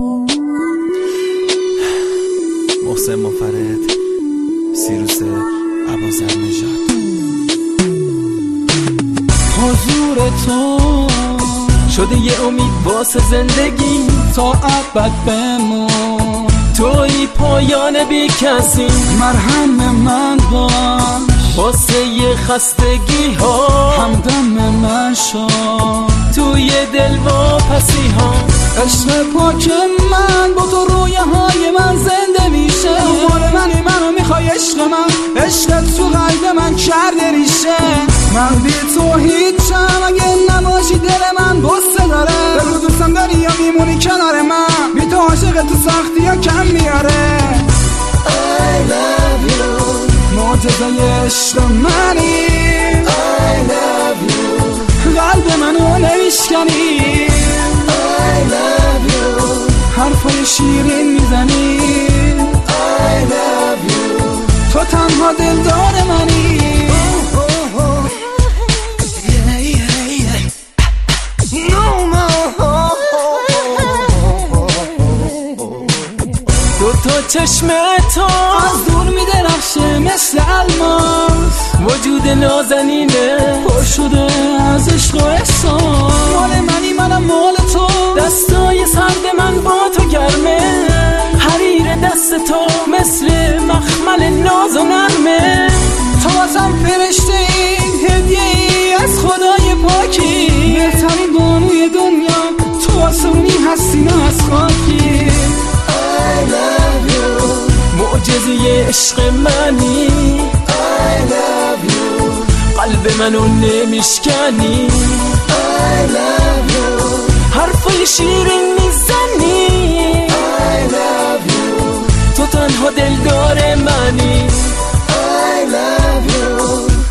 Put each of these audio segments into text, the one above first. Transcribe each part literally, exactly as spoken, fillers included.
محسن منفرد، سیروس ابوذرنژاد. حضور تو شده یه امید واسه زندگی تا ابد بمون، توی پایان بی کسی، مرهم من باش واسه یه خستگی ها، همدم من شو توی دل واپسی ها. عشق پاک من با تو رویه های من زنده میشه، مال منی منو میخوای عشق من، عشقت تو قلب من کرده ریشه. من بی تو هیچم اگه نباشی دل من بسته داره، بگو دوستم داری یا میمونی کنار من، بی تو عاشق تو سختی ها کم میاره. I love you، معجزه عشق منی، I love you، قلب منو نمیشکنی، I love you، حرفای شیرین میزنی، I love you، تو تنها دلدار منی. دو تا چشم تو از دور میدرخشه مثل الماس، وجود نازنینه پر شده از عشق و احساس. مال منی منم مال تو، دستای سرد من با تو گرمه، حریر دست تو مثل مخمل ناز و نرمه. تو واسم فرشته این هدیه ای از خدای پاکی، بهترین بانوی دنیا تو واسه اونی هستی نه از خاکی. I love you، معجزه عشق منی، I love you، قلب منو نمیشکنی، I love you، حرفای شیرین میزنی، I love you، تو تنها دلدار منی، I love you،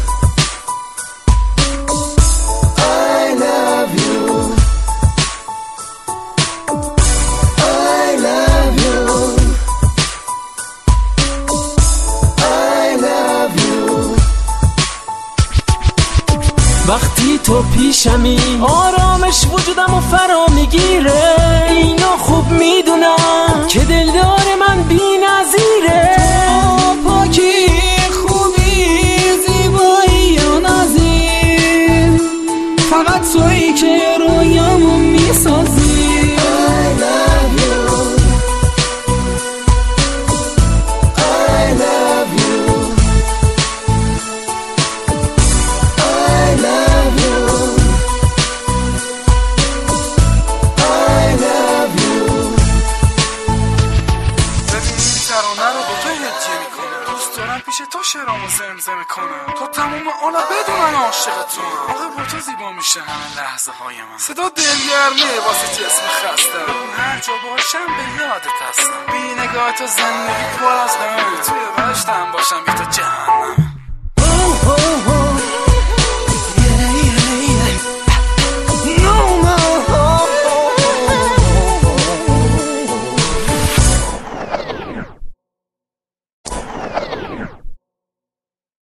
I love you، I love you، I love you. وقتی تو پیشمی آرامش وجودم و فرا میگیره، اینو خوب میدونم که دلدار من بی نظیره. تو پاکی خوبی زیبایی یا نازی، فقط تویی که رویامو میسازی. I love you، I love you، I love you، I love you. ببین این ترانه رو با تو هدیه میکنم، دوست دارم پیش تو شعرامو زمزمه کنم، تو تموم عالم بدونن عاشقتونم. آخه با تو زیبا میشه همه لحظه های من، صدا دلگرمیه واسه جسم خسته، هر جا باشم به یادت هستم، بی نگاه تو زندگی پر از غمه، توی بهشتم باشم بی تو جهنم.